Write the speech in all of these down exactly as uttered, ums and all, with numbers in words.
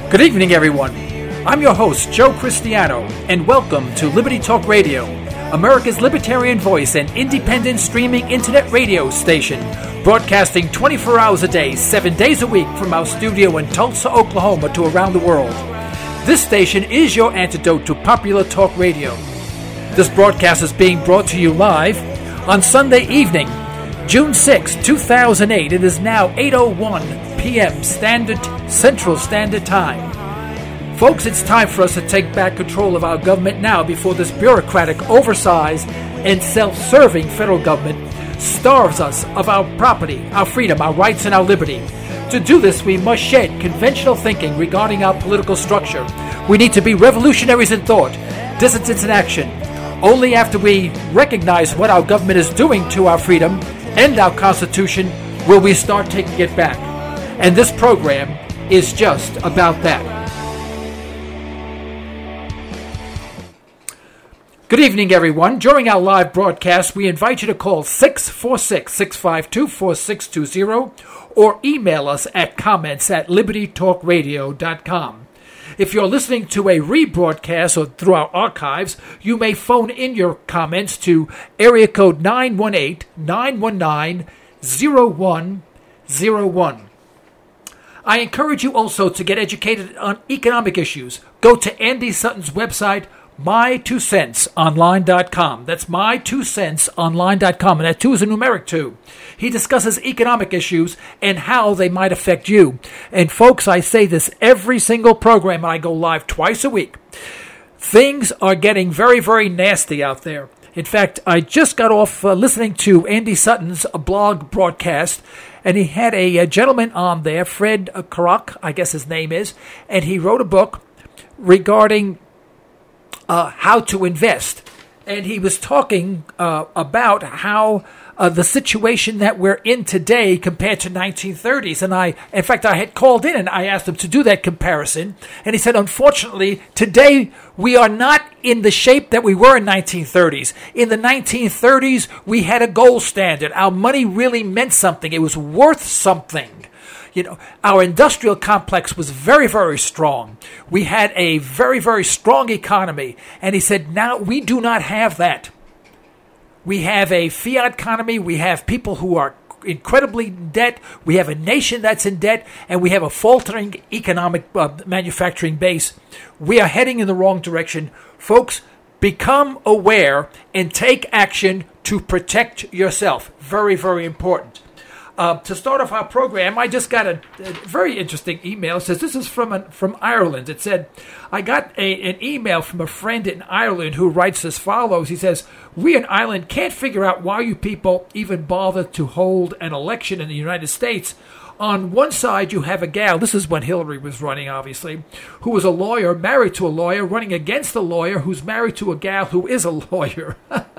Good evening, everyone. I'm your host, Joe Cristiano, and welcome to Liberty Talk Radio, America's libertarian voice and independent streaming internet radio station, broadcasting twenty-four hours a day, seven days a week from our studio in Tulsa, Oklahoma to around the world. This station is your antidote to popular talk radio. This broadcast is being brought to you live on Sunday evening, June sixth, two thousand eight. It is now eight oh one p.m. Standard Central Standard Time. Folks, it's time for us to take back control of our government now before this bureaucratic, oversized, and self-serving federal government starves us of our property, our freedom, our rights, and our liberty. To do this, we must shed conventional thinking regarding our political structure. We need to be revolutionaries in thought, dissidents in action. Only after we recognize what our government is doing to our freedom and our Constitution will we start taking it back. And this program is just about that. Good evening, everyone. During our live broadcast, we invite you to call six four six, six five two, four six two zero or email us at comments at liberty talk radio dot com. If you're listening to a rebroadcast or through our archives, you may phone in your comments to area code nine one eight, nine one nine, zero one zero one. I encourage you also to get educated on economic issues. Go to Andy Sutton's website, my two cents online dot com. That's my two cents online dot com, and that two is a numeric two. He discusses economic issues and how they might affect you. And folks, I say this every single program. I go live twice a week. Things are getting very, very nasty out there. In fact, I just got off uh, listening to Andy Sutton's blog broadcast, and he had a, a gentleman on there, Fred Karak, I guess his name is, and he wrote a book regarding Uh, how to invest. And he was talking uh, about how uh, the situation that we're in today compared to nineteen thirties. And I, in fact, I had called in and I asked him to do that comparison. And he said, unfortunately, today we are not in the shape that we were in nineteen thirties. In the nineteen thirties, we had a gold standard. Our money really meant something. It was worth something. You know, our industrial complex was very, very strong. We had a very, very strong economy. And he said, now we do not have that. We have a fiat economy. We have people who are incredibly in debt. We have a nation that's in debt. And we have a faltering economic uh, manufacturing base. We are heading in the wrong direction. Folks, become aware and take action to protect yourself. Very, very important. Uh, to start off our program, I just got a, a very interesting email. It says, this is from an, from Ireland. It said, I got a, an email from a friend in Ireland who writes as follows. He says, we in Ireland can't figure out why you people even bother to hold an election in the United States. On one side, you have a gal, this is when Hillary was running, obviously, who was a lawyer, married to a lawyer, running against a lawyer who's married to a gal who is a lawyer.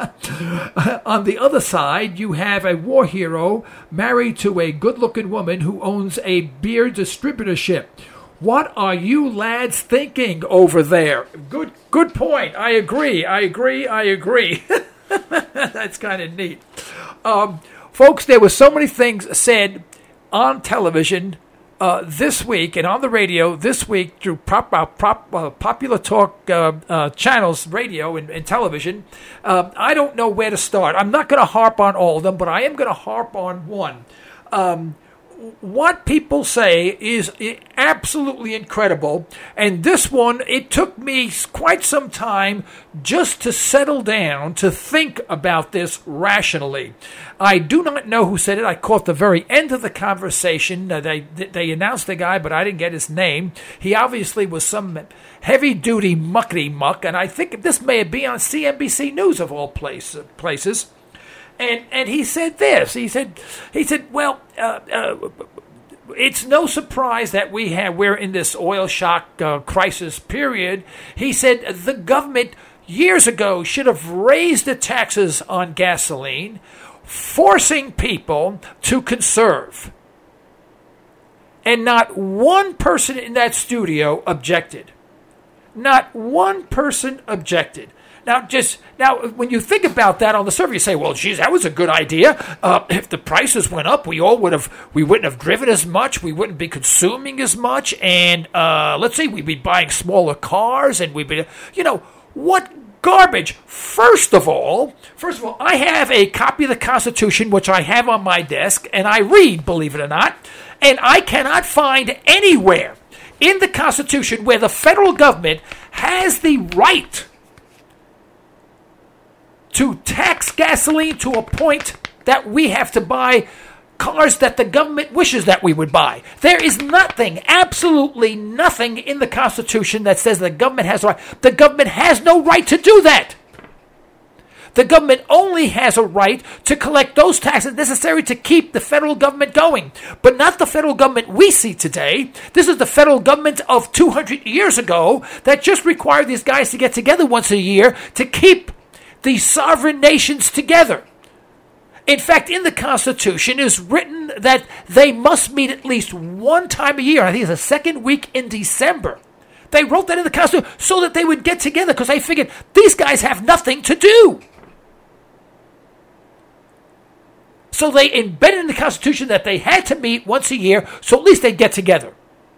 On the other side, you have a war hero married to a good-looking woman who owns a beer distributorship. What are you lads thinking over there? Good, good point. I agree. I agree. I agree. That's kind of neat. Um, folks, there were so many things said on television uh, this week and on the radio this week through prop, uh, prop, uh, popular talk uh, uh, channels, radio and, and television. Uh, I don't know where to start. I'm not going to harp on all of them, but I am going to harp on one. Um, what people say is absolutely incredible. And this one, it took me quite some time just to settle down, to think about this rationally. I do not know who said it. I caught the very end of the conversation. Uh, they they announced the guy, but I didn't get his name. He obviously was some heavy-duty muckety-muck, and I think this may have been on C N B C News of all place, uh, places. And and he said this. He said he said, well, uh, uh, it's no surprise that we have we're in this oil shock uh, crisis period. He said the government years ago should have raised the taxes on gasoline, forcing people to conserve. And not one person in that studio objected. Not one person objected. Now, just now, when you think about that on the survey, you say, "Well, geez, that was a good idea. Uh, if the prices went up, we all would have, we wouldn't have driven as much, we wouldn't be consuming as much, and uh, let's say we'd be buying smaller cars, and we'd be, you know, what garbage." First of all, first of all, I have a copy of the Constitution, which I have on my desk, and I read, believe it or not, and I cannot find anywhere in the Constitution where the federal government has the right to tax gasoline to a point that we have to buy cars that the government wishes that we would buy. There is nothing, absolutely nothing in the Constitution that says the government has a right. The government has no right to do that. The government only has a right to collect those taxes necessary to keep the federal government going, but not the federal government we see today. This is the federal government of two hundred years ago that just required these guys to get together once a year to keep the sovereign nations together. In fact, in the Constitution is written that they must meet at least one time a year. I think it's the second week in December. They wrote that in the Constitution so that they would get together because they figured these guys have nothing to do. So they embedded in the Constitution that they had to meet once a year so at least they'd get together.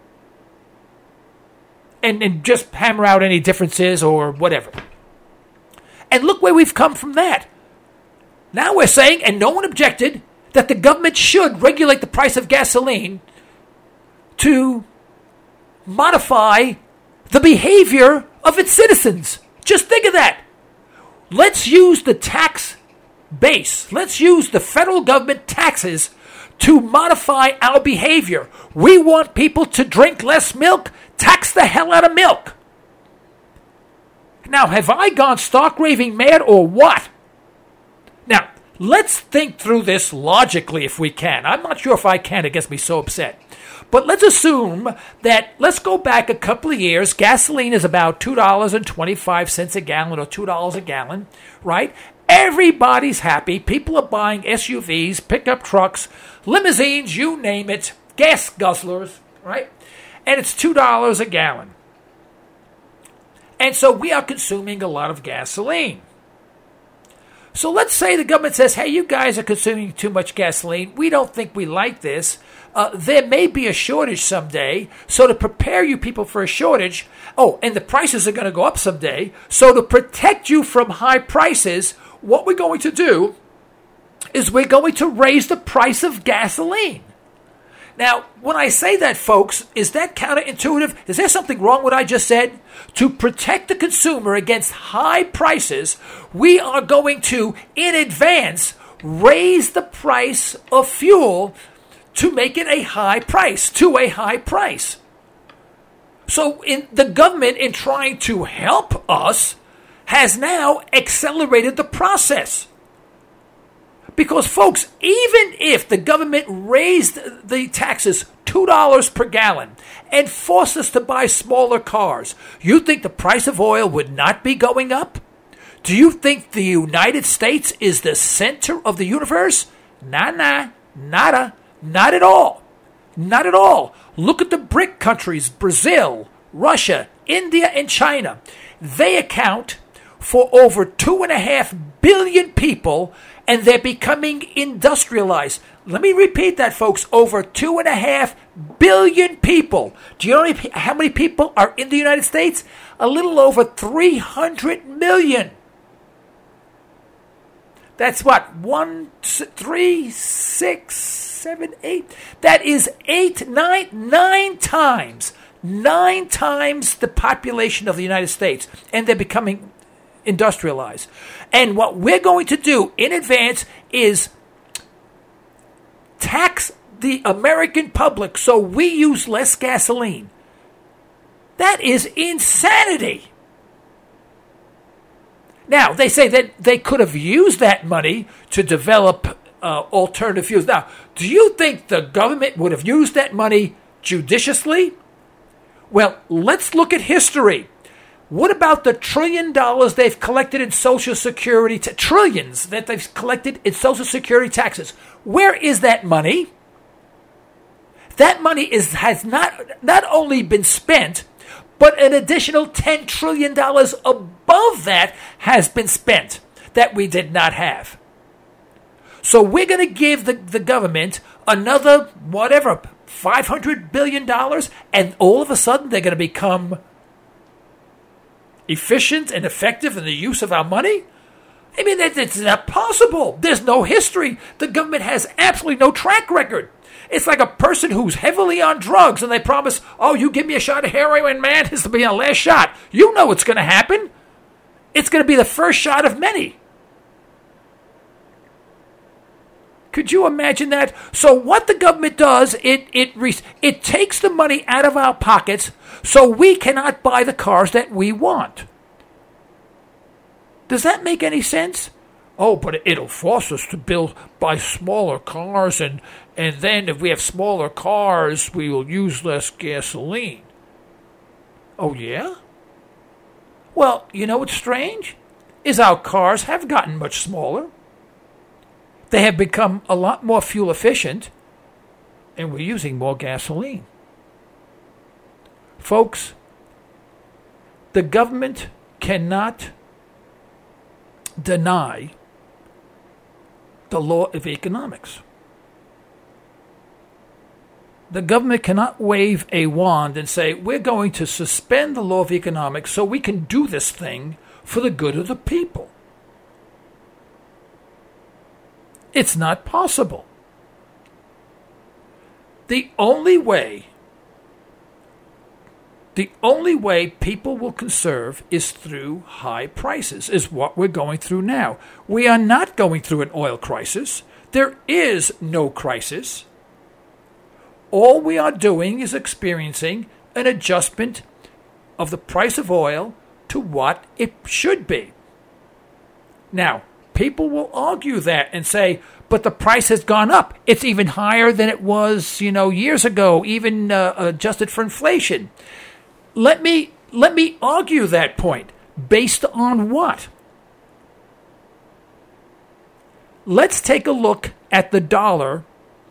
And, and just hammer out any differences or whatever. And look where we've come from that. Now we're saying, and no one objected, that the government should regulate the price of gasoline to modify the behavior of its citizens. Just think of that. Let's use the tax base. Let's use the federal government taxes to modify our behavior. We want people to drink less milk. Tax the hell out of milk. Now, have I gone stark raving mad or what? Now, let's think through this logically if we can. I'm not sure if I can. It gets me so upset. But let's assume that, let's go back a couple of years. Gasoline is about two dollars and twenty-five cents a gallon or two dollars a gallon, right? Everybody's happy. People are buying S U Vs, pickup trucks, limousines, you name it, gas guzzlers, right? And it's two dollars a gallon. And so we are consuming a lot of gasoline. So let's say the government says, hey, you guys are consuming too much gasoline. We don't think we like this. Uh, there may be a shortage someday. So to prepare you people for a shortage, oh, and the prices are going to go up someday. So to protect you from high prices, what we're going to do is we're going to raise the price of gasoline. Now, when I say that, folks, is that counterintuitive? Is there something wrong with what I just said? To protect the consumer against high prices, we are going to, in advance, raise the price of fuel to make it a high price, to a high price. So in the government, in trying to help us, has now accelerated the process. Because, folks, even if the government raised the taxes two dollars per gallon and forced us to buy smaller cars, you think the price of oil would not be going up? Do you think the United States is the center of the universe? Nah, nah, nada, not at all. Not at all. Look at the BRIC countries, Brazil, Russia, India, and China. They account for over two and a half billion people, and they're becoming industrialized. Let me repeat that, folks. Over two and a half billion people. Do you know how many people are in the United States? A little over three hundred million. That's what? One, three, six, seven, eight. That is eight, nine, nine times, nine times the population of the United States. And they're becoming industrialized. And what we're going to do in advance is tax the American public so we use less gasoline. That is insanity. Now, they say that they could have used that money to develop uh, alternative fuels. Now, do you think the government would have used that money judiciously? Well, let's look at history. What about the trillion dollars they've collected in Social Security, t- trillions that they've collected in Social Security taxes? Where is that money? That money is has not not only been spent, But an additional ten trillion dollars above that has been spent that we did not have. So we're going to give the, the government another, whatever, five hundred billion dollars, and all of a sudden they're going to become efficient and effective in the use of our money? I mean, it's not possible. There's no history. The government has absolutely no track record. It's like a person who's heavily on drugs and they promise, oh, you give me a shot of heroin, man, this will be our last shot. You know what's going to happen. It's going to be the first shot of many. Could you imagine that? So what the government does, it it it takes the money out of our pockets so we cannot buy the cars that we want. Does that make any sense? Oh, but it'll force us to build, buy smaller cars, and, and then if we have smaller cars, we will use less gasoline. Oh, yeah? Well, you know what's strange? Is our cars have gotten much smaller. They have become a lot more fuel efficient, and we're using more gasoline. Folks, the government cannot deny the law of economics. The government cannot wave a wand and say, we're going to suspend the law of economics so we can do this thing for the good of the people. It's not possible. The only way, the only way people will conserve is through high prices, is what we're going through now. We are not going through an oil crisis. There is no crisis. All we are doing is experiencing an adjustment of the price of oil to what it should be. Now, people will argue that and say, but the price has gone up. It's even higher than it was, you know, years ago, even uh, adjusted for inflation. Let me let me argue that point. Based on what? Let's take a look at the dollar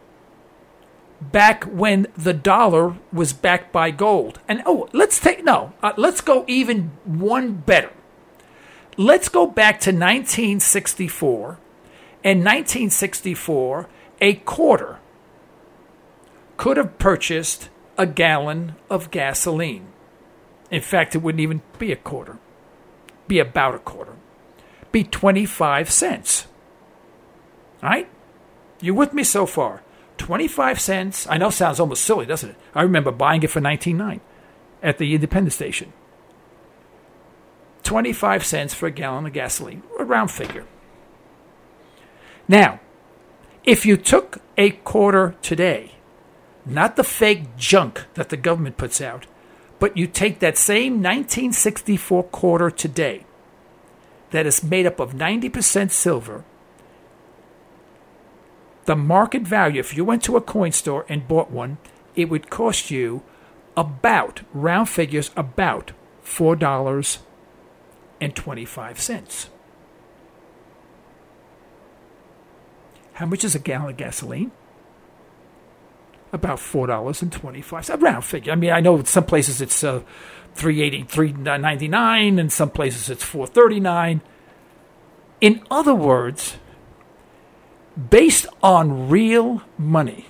back when the dollar was backed by gold. And oh, let's take no, uh, let's go even one better. Let's go back to nineteen sixty-four. In nineteen sixty-four, a quarter could have purchased a gallon of gasoline. In fact, it wouldn't even be a quarter. Be about a quarter. Be twenty-five cents. All right? You with me so far? twenty-five cents. I know it sounds almost silly, doesn't it? I remember buying it for nineteen ninety-nine at the Independence Station. twenty-five cents for a gallon of gasoline. A round figure. Now, if you took a quarter today, not the fake junk that the government puts out, but you take that same nineteen sixty-four quarter today that is made up of ninety percent silver, the market value, if you went to a coin store and bought one, it would cost you about, round figures, about four dollars and twenty-five cents. How much is a gallon of gasoline? About four dollars and twenty-five cents. A round figure. I mean, I know in some places it's uh, three eighty, three ninety-nine, and some places it's four thirty-nine. In other words, based on real money,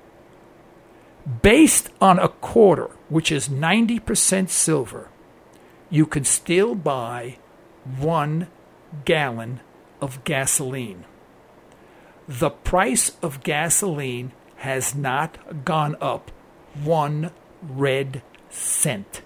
based on a quarter, which is ninety percent silver, you can still buy one gallon of gasoline. The price of gasoline has not gone up one red cent.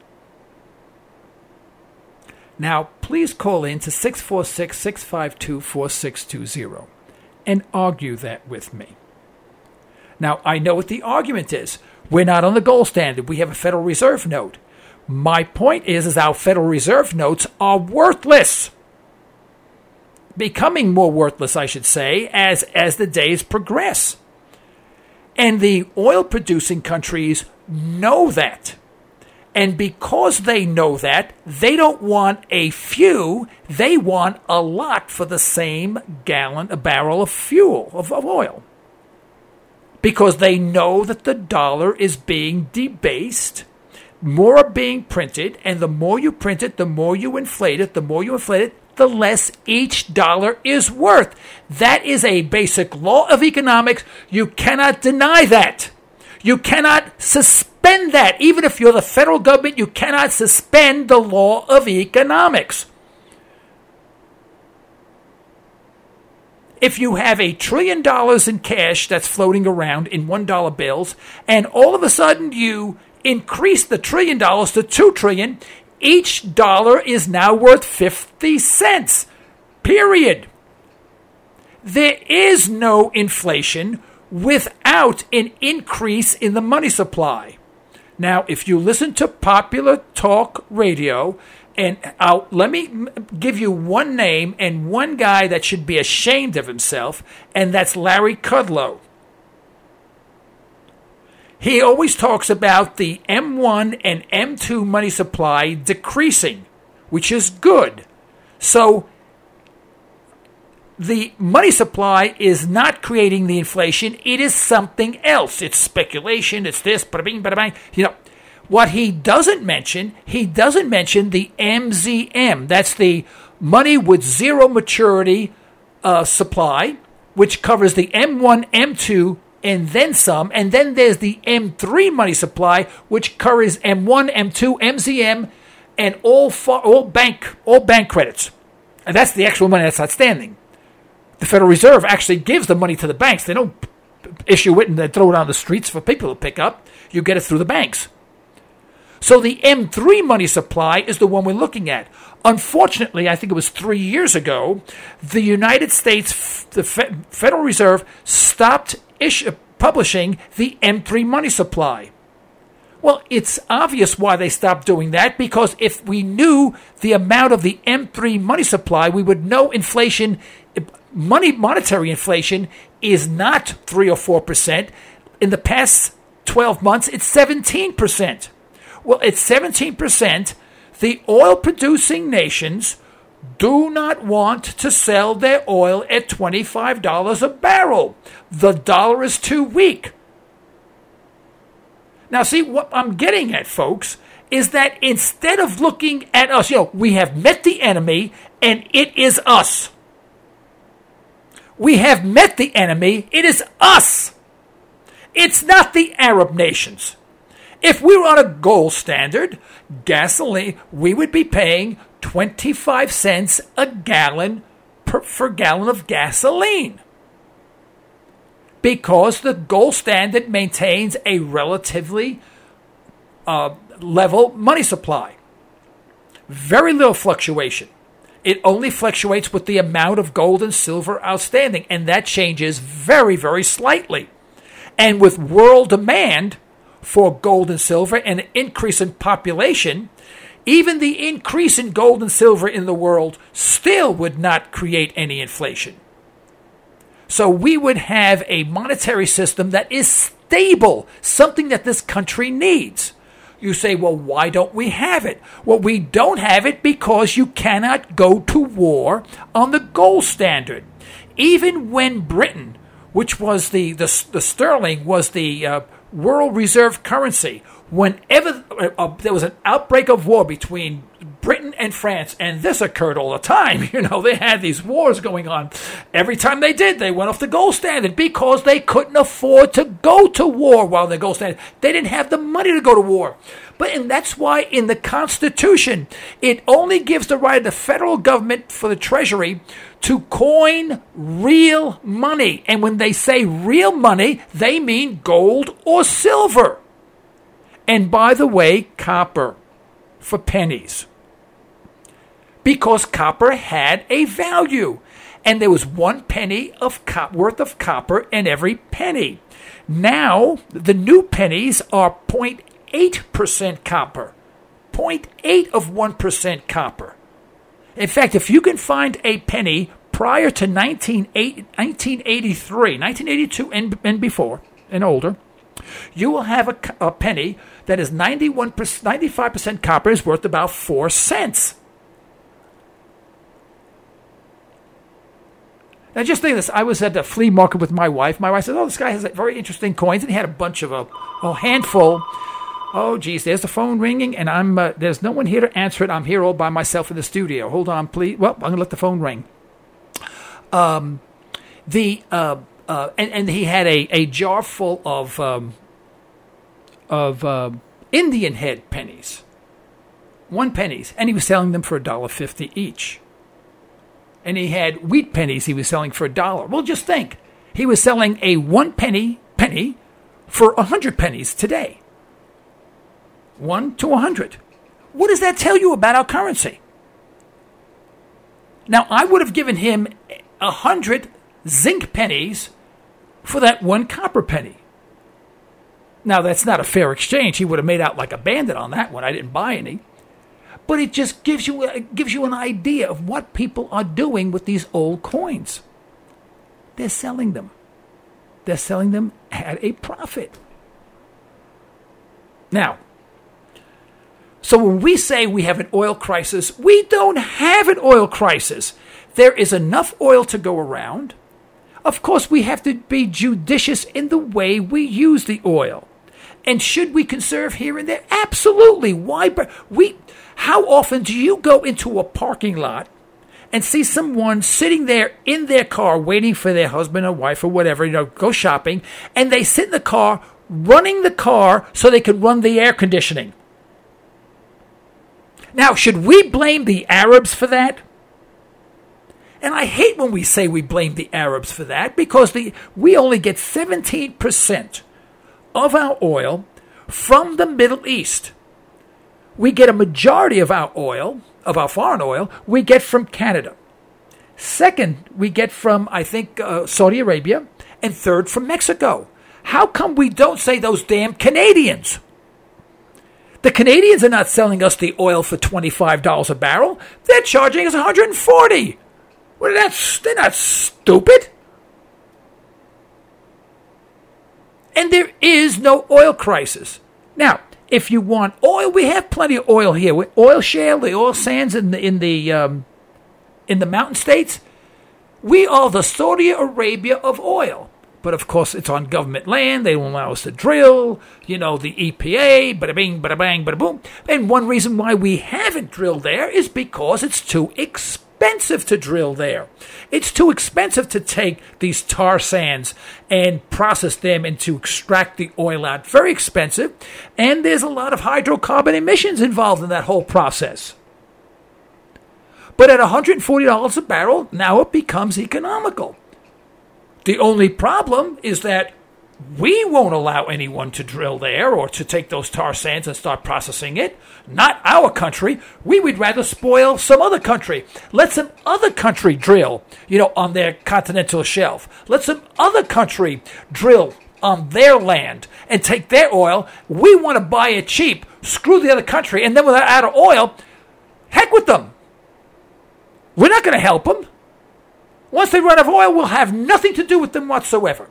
Now, please call in to six four six, six five two, four six two zero and argue that with me. Now, I know what the argument is. We're not on the gold standard. We have a Federal Reserve note. My point is, is our Federal Reserve notes are worthless. Becoming more worthless, I should say, as, as the days progress. And the oil-producing countries know that. And because they know that, they don't want a few, they want a lot for the same gallon, a barrel of fuel, of, of oil. Because they know that the dollar is being debased. more are being printed, and the more you print it, the more you inflate it, the more you inflate it, the less each dollar is worth. That is a basic law of economics. You cannot deny that. You cannot suspend that. Even if you're the federal government, you cannot suspend the law of economics. If you have a trillion dollars in cash that's floating around in one dollar bills, and all of a sudden you increase the trillion dollars to two trillion, each dollar is now worth fifty cents. Period. There is no inflation without an increase in the money supply. Now, if you listen to popular talk radio, and I'll, let me give you one name and one guy that should be ashamed of himself, and that's Larry Kudlow. He always talks about the M one and M two money supply decreasing, which is good. So the money supply is not creating the inflation. It is something else. It's speculation. It's this, bada bing, bada bang. You know, what he doesn't mention, he doesn't mention the M Z M. That's the money with zero maturity uh, supply, which covers the M one, M two, and then some. And then there's the M three money supply, which covers M one, M two, M Z M, and all fa- all bank all bank credits. And that's the actual money that's outstanding. The Federal Reserve actually gives the money to the banks. They don't issue it and then throw it on the streets for people to pick up. You get it through the banks. So the M three money supply is the one we're looking at. Unfortunately, I think it was three years ago, the United States, the Federal Reserve, stopped issue, publishing the M three money supply. Well, it's obvious why they stopped doing that, because if we knew the amount of the M three money supply, we would know inflation, money monetary inflation is not three or four percent. In the past twelve months, it's seventeen percent. Well, at seventeen percent, the oil-producing nations do not want to sell their oil at twenty-five dollars a barrel. The dollar is too weak. Now, see, what I'm getting at, folks, is that instead of looking at us, you know, we have met the enemy, and it is us. We have met the enemy. It is us. It's not the Arab nations. If we were on a gold standard, gasoline, we would be paying twenty-five cents a gallon per, per gallon of gasoline, because the gold standard maintains a relatively uh, level money supply. Very little fluctuation. It only fluctuates with the amount of gold and silver outstanding, and that changes very, very slightly. And with world demand for gold and silver and an increase in population, even the increase in gold and silver in the world still would not create any inflation. So we would have a monetary system that is stable, something that this country needs. You say, well, why don't we have it? Well, we don't have it because you cannot go to war on the gold standard. Even when Britain, which was the, the, the sterling, was the uh, world reserve currency, whenever uh, there was an outbreak of war between Britain and France, and this occurred all the time. You know, they had these wars going on. Every time they did, they went off the gold standard because they couldn't afford to go to war while the gold standard. They didn't have the money to go to war. But and that's why in the Constitution, it only gives the right of the federal government for the Treasury to coin real money. And when they say real money, they mean gold or silver. And by the way, copper for pennies. Because copper had a value. And there was one penny of co- worth of copper in every penny. Now, the new pennies are zero point eight percent copper. zero point eight of one percent copper. In fact, if you can find a penny prior to nineteen eighty-three, nineteen eighty-two and, and before, and older, you will have a, a penny that is ninety-one percent, ninety-five percent copper, is worth about four cents. Now, just think of this. I was at the flea market with my wife. My wife said, oh, this guy has very interesting coins. And he had a bunch of, a, a handful Oh, geez, there's the phone ringing, and I'm uh, there's no one here to answer it. I'm here all by myself in the studio. Hold on, please. Well, I'm going to let the phone ring. Um, the uh, uh, and, and he had a, a jar full of um, of uh, Indian head pennies, one pennies, and he was selling them for a dollar fifty each. And he had wheat pennies he was selling for a dollar. Well, just think, he was selling a one penny penny for a hundred pennies today. One to a hundred. What does that tell you about our currency? Now, I would have given him a hundred zinc pennies for that one copper penny. Now, that's not a fair exchange. He would have made out like a bandit on that one. I didn't buy any. But it just gives you it gives you an idea of what people are doing with these old coins. They're selling them. They're selling them at a profit. Now, so when we say we have an oil crisis, we don't have an oil crisis. There is enough oil to go around. Of course, we have to be judicious in the way we use the oil. And should we conserve here and there? Absolutely. Why? We. How often do you go into a parking lot and see someone sitting there in their car waiting for their husband or wife or whatever, you know, go shopping, and they sit in the car running the car so they can run the air conditioning? Now, should we blame the Arabs for that? And I hate when we say we blame the Arabs for that, because the we only get seventeen percent of our oil from the Middle East. We get a majority of our oil, of our foreign oil, we get from Canada. Second, we get from, I think, uh, Saudi Arabia. And third, from Mexico. How come we don't say those damn Canadians? The Canadians are not selling us the oil for twenty-five dollars a barrel. They're charging us one hundred forty dollars. Well, that's, they're not stupid. And there is no oil crisis. Now, if you want oil, we have plenty of oil here. Oil shale, the oil sands in the in the um, in the mountain states. We are the Saudi Arabia of oil. But of course, it's on government land. They won't allow us to drill. You know, the E P A, bada bing, bada bang, bada boom. And one reason why we haven't drilled there is because it's too expensive to drill there. It's too expensive to take these tar sands and process them and to extract the oil out. Very expensive. And there's a lot of hydrocarbon emissions involved in that whole process. But at one hundred forty dollars a barrel, now it becomes economical. The only problem is that we won't allow anyone to drill there or to take those tar sands and start processing it. Not our country. We would rather spoil some other country. Let some other country drill, you know, on their continental shelf. Let some other country drill on their land and take their oil. We want to buy it cheap. Screw the other country. And then when they're out of oil, heck with them. We're not going to help them. Once they run out of oil, we'll have nothing to do with them whatsoever.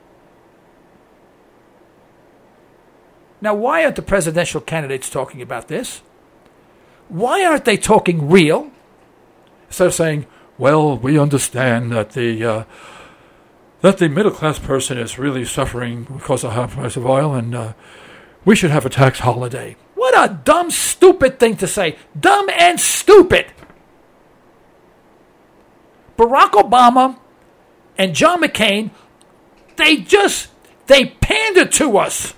Now, why aren't the presidential candidates talking about this? Why aren't they talking real? Instead of saying, well, we understand that the uh, that the middle-class person is really suffering because of the high price of oil, and uh, we should have a tax holiday. What a dumb, stupid thing to say. Dumb and stupid. Barack Obama and John McCain, they just, they pander to us.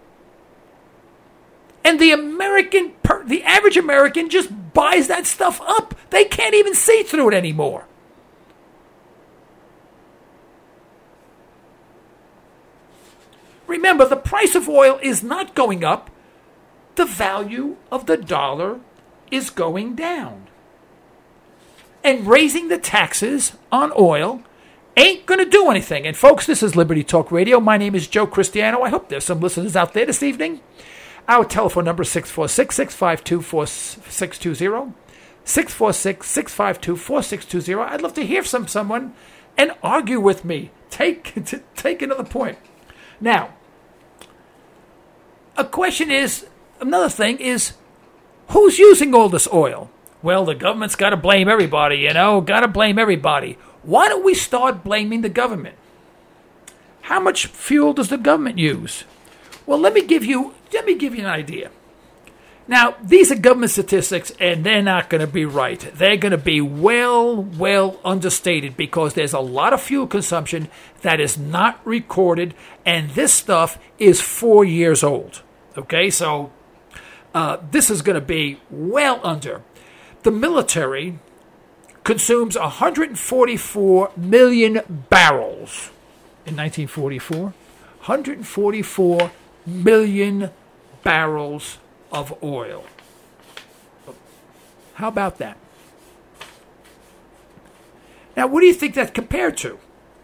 And the American, per, the average American just buys that stuff up. They can't even see through it anymore. Remember, the price of oil is not going up. The value of the dollar is going down. And raising the taxes on oil ain't going to do anything. And folks, this is Liberty Talk Radio. My name is Joe Cristiano. I hope there's some listeners out there this evening. Our telephone number is six four six, six five two, four six two zero. six four six, six five two, four six two zero. I'd love to hear from someone and argue with me. Take, take another point. Now, a question is, another thing is, who's using all this oil? Well, the government's got to blame everybody, you know, got to blame everybody. Why don't we start blaming the government? How much fuel does the government use? Well, let me give you let me give you an idea. Now, these are government statistics, and they're not going to be right. They're going to be well, well understated because there's a lot of fuel consumption that is not recorded, and this stuff is four years old. Okay, so uh, this is going to be well under. The military consumes one hundred forty-four million barrels in nineteen forty-four. one hundred forty-four million barrels of oil. How about that? Now, what do you think that's compared to?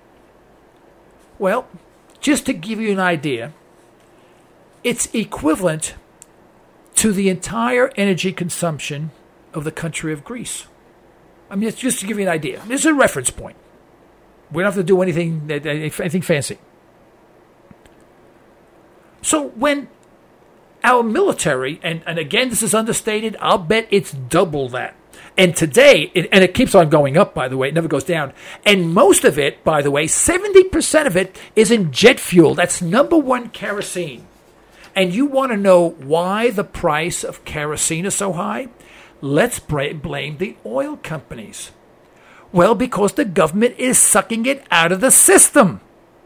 Well, just to give you an idea, it's equivalent to the entire energy consumption of the country of Greece. I mean, it's just to give you an idea. This is a reference point. We don't have to do anything, anything fancy. So when our military, and, and again, this is understated, I'll bet it's double that. And today, it, and it keeps on going up, by the way, it never goes down. And most of it, by the way, seventy percent of it is in jet fuel. That's number one, kerosene. And you want to know why the price of kerosene is so high? Let's blame the oil companies. Well, because the government is sucking it out of the system.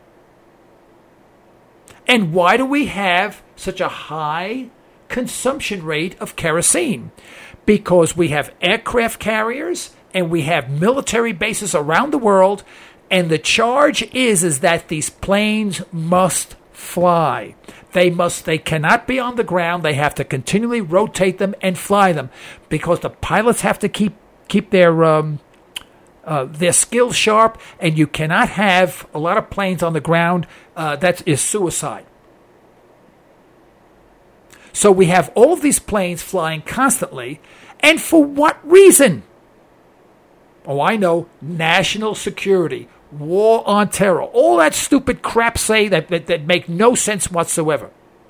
And why do we have such a high consumption rate of kerosene? Because we have aircraft carriers and we have military bases around the world, and the charge is, is that these planes must fly. They must. They cannot be on the ground. They have to continually rotate them and fly them because the pilots have to keep keep their um, uh, their skills sharp, and you cannot have a lot of planes on the ground. Uh, that is suicide. So we have all of these planes flying constantly, and for what reason? Oh, I know, national security. War on terror, all that stupid crap say that, that, that make no sense whatsoever.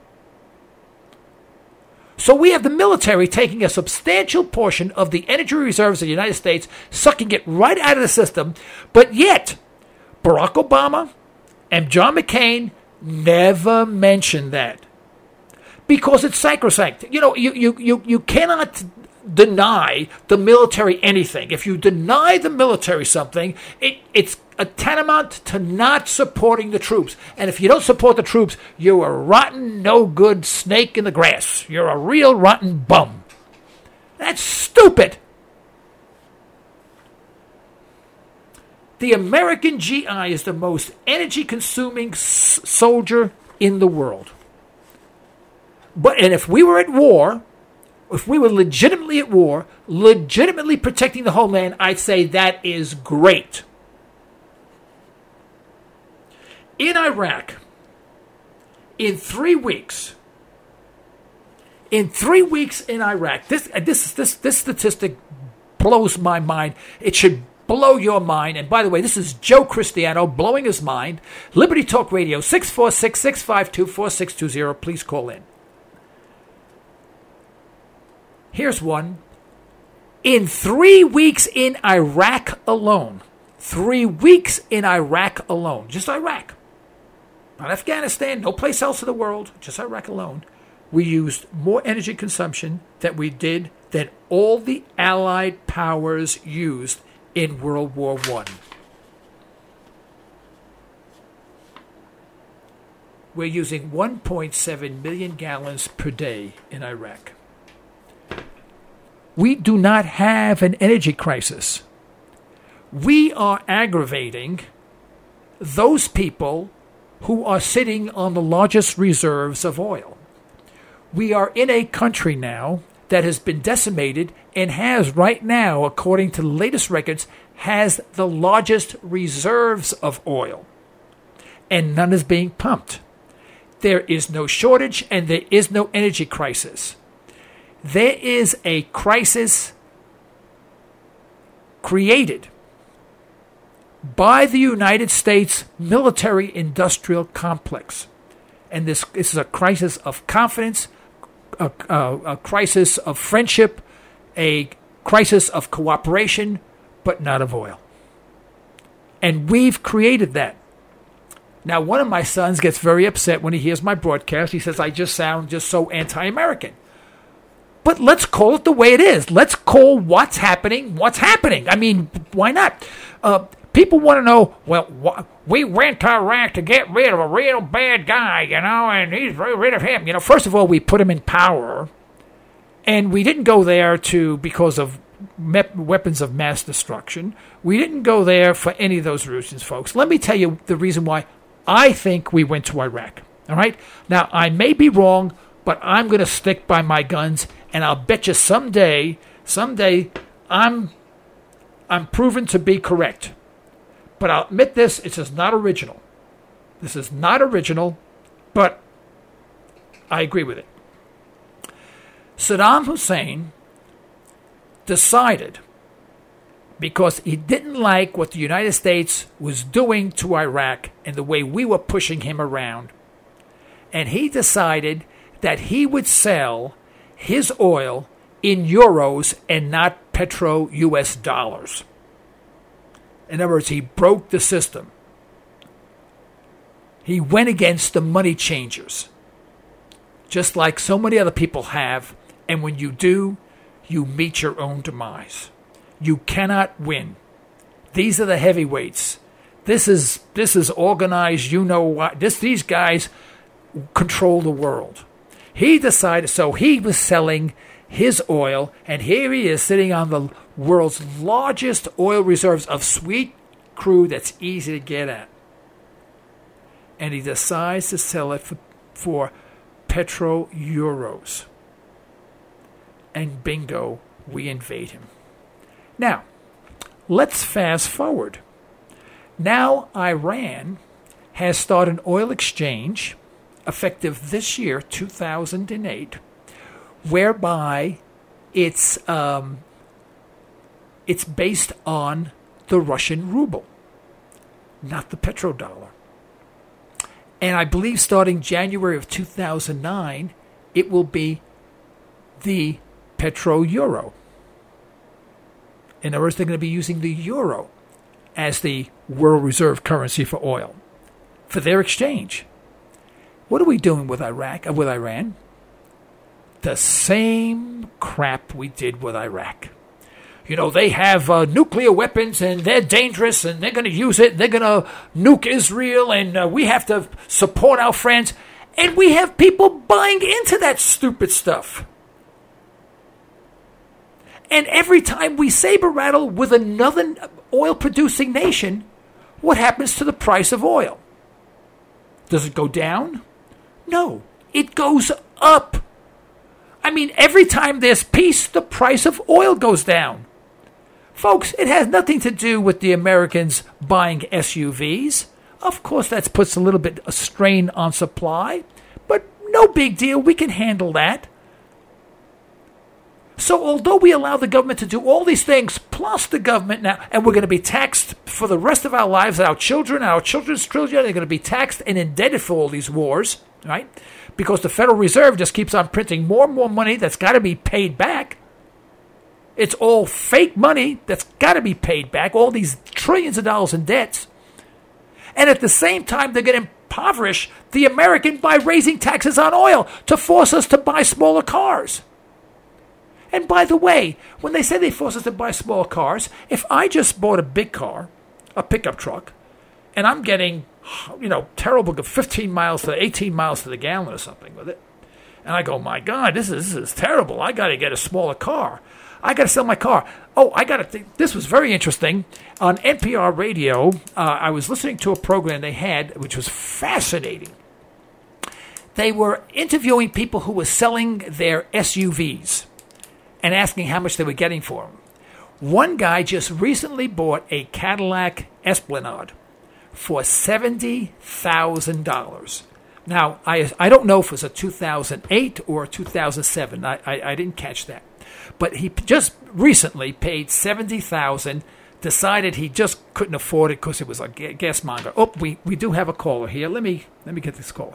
So we have the military taking a substantial portion of the energy reserves of the United States, sucking it right out of the system, but yet Barack Obama and John McCain never mentioned that because it's sacrosanct. You know, you, you, you, you cannot deny the military anything. If you deny the military something, it, it's a tantamount to not supporting the troops. And if you don't support the troops, you're a rotten, no good snake in the grass. You're a real rotten bum. That's stupid. The American G I is the most energy-consuming s- soldier in the world. But and if we were at war, if we were legitimately at war, legitimately protecting the homeland, I'd say that is great. In Iraq, in three weeks, in three weeks in Iraq, this this this this statistic blows my mind. It should blow your mind. And by the way, this is Joe Cristiano blowing his mind. Liberty Talk Radio, six four six, six five two, four six two zero. Please call in. Here's one. In three weeks in Iraq alone, three weeks in Iraq alone, just Iraq, not Afghanistan, no place else in the world, just Iraq alone, we used more energy consumption than we did than all the Allied powers used in World War One. We're using one point seven million gallons per day in Iraq. We do not have an energy crisis. We are aggravating those people who are sitting on the largest reserves of oil. We are in a country now that has been decimated and has right now, according to the latest records, has the largest reserves of oil. And none is being pumped. There is no shortage and there is no energy crisis. There is a crisis created by the United States military-industrial complex. And this, this is a crisis of confidence, a, a, a crisis of friendship, a crisis of cooperation, but not of oil. And we've created that. Now, one of my sons gets very upset when he hears my broadcast. He says, I just sound just so anti-American. But let's call it the way it is. Let's call what's happening what's happening. I mean, why not? Uh, people want to know, well, wh- we went to Iraq to get rid of a real bad guy, you know, and he's rid of him. You know, first of all, we put him in power, and we didn't go there to because of me- weapons of mass destruction. We didn't go there for any of those reasons, folks. Let me tell you the reason why I think we went to Iraq. All right? Now, I may be wrong, but I'm going to stick by my guns, and I'll bet you someday, someday, I'm, I'm proven to be correct. But I'll admit this, this is not original. This is not original, but I agree with it. Saddam Hussein decided, because he didn't like what the United States was doing to Iraq and the way we were pushing him around, and he decided that he would sell his oil in euros and not petro U S dollars. In other words, he broke the system. He went against the money changers, just like so many other people have. And when you do, you meet your own demise. You cannot win. These are the heavyweights. This is this is organized. You know what? This these guys control the world. He decided. So he was selling his oil, and here he is sitting on the world's largest oil reserves of sweet crude that's easy to get at. And he decides to sell it for, for petro euros. And bingo, we invade him. Now, let's fast forward. Now Iran has started an oil exchange effective this year, two thousand eight, whereby it's um, it's based on the Russian ruble, not the petrodollar. And I believe starting January of two thousand nine, it will be the petro euro. In other words, they're going to be using the euro as the world reserve currency for oil for their exchange. What are we doing with Iraq? Uh, with Iran? The same crap we did with Iraq. You know, they have uh, nuclear weapons and they're dangerous and they're going to use it. They're going to nuke Israel and uh, we have to support our friends. And we have people buying into that stupid stuff. And every time we saber rattle with another oil-producing nation, what happens to the price of oil? Does it go down? No, it goes up. I mean, every time there's peace, the price of oil goes down. Folks, it has nothing to do with the Americans buying S U Vs. Of course, that puts a little bit of strain on supply, but no big deal. We can handle that. So although we allow the government to do all these things, plus the government now, and we're going to be taxed for the rest of our lives, our children, our children's children, they're going to be taxed and indebted for all these wars, right? Because the Federal Reserve just keeps on printing more and more money that's got to be paid back. It's all fake money that's got to be paid back, all these trillions of dollars in debts. And at the same time, they're going to impoverish the American by raising taxes on oil to force us to buy smaller cars. And by the way, when they say they force us to buy small cars, if I just bought a big car, a pickup truck, and I'm getting, you know, terrible, fifteen miles to eighteen miles to the gallon or something with it, and I go, my God, this is this is terrible. I got to get a smaller car. I got to sell my car. Oh, I got to think. This was very interesting. On N P R radio, uh, I was listening to a program they had, which was fascinating. They were interviewing people who were selling their S U Vs and asking how much they were getting for them. One guy just recently bought a Cadillac Esplanade for seventy thousand dollars. Now, I I don't know if it was a two thousand eight or a two thousand seven. I, I, I didn't catch that. But he just recently paid seventy thousand dollars, decided he just couldn't afford it because it was a gas monger. Oh, we, we do have a caller here. Let me let me get this caller.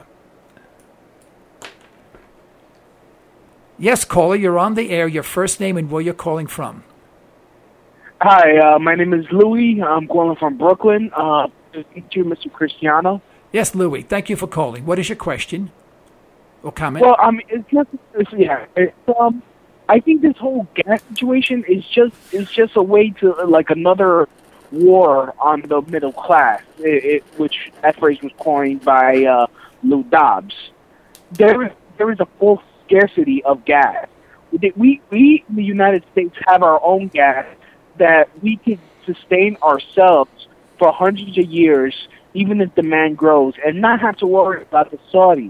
Yes, caller, you're on the air. Your first name and where you're calling from. Hi, uh, my name is Louis. I'm calling from Brooklyn. Uh, thank you, Mister Cristiano. Yes, Louis. Thank you for calling. What is your question or comment? Well, I mean, it's just, it's, yeah, it's, um, I think this whole gas situation is just is just a way to like another war on the middle class, it, it, which that phrase was coined by uh, Lou Dobbs. There is there is a full scarcity of gas. We we in the United States have our own gas that we can sustain ourselves for hundreds of years, even if demand grows, and not have to worry about the Saudis.